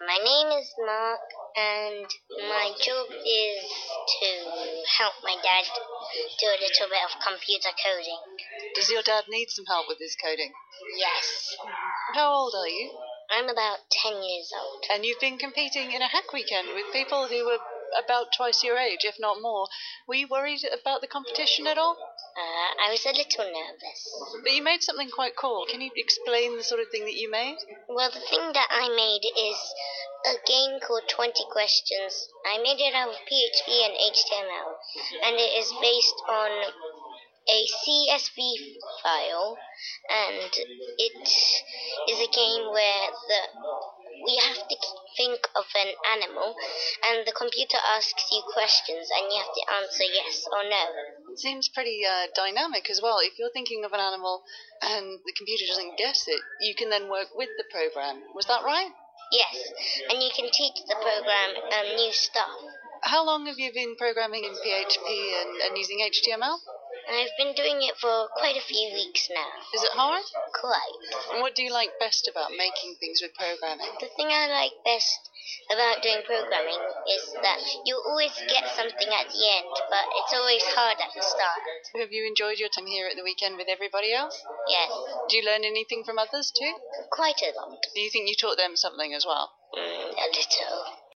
My name is Mark, and my job is to help my dad do a little bit of computer coding. Does your dad need some help with his coding? Yes. How old are you? I'm about 10 years old. And you've been competing in a hack weekend with people who were about twice your age, if not more. Were you worried about the competition at all? I was a little nervous. But you made something quite cool. Can you explain the sort of thing that you made? Well, the thing that I made is a game called 20 Questions. I made it out of PHP and HTML, and it is based on a CSV file, and it is a game where we have to think of an animal, and the computer asks you questions, and you have to answer yes or no. It seems pretty dynamic as well. If you're thinking of an animal and the computer doesn't guess it, you can then work with the program. Was that right? Yes, and you can teach the program new stuff. How long have you been programming in PHP and using HTML? I've been doing it for quite a few weeks now. Is it hard? Quite. And what do you like best about making things with programming? The thing I like best about doing programming is that you always get something at the end, but it's always hard at the start. Have you enjoyed your time here at the weekend with everybody else? Yes. Do you learn anything from others too? Quite a lot. Do you think you taught them something as well? A little.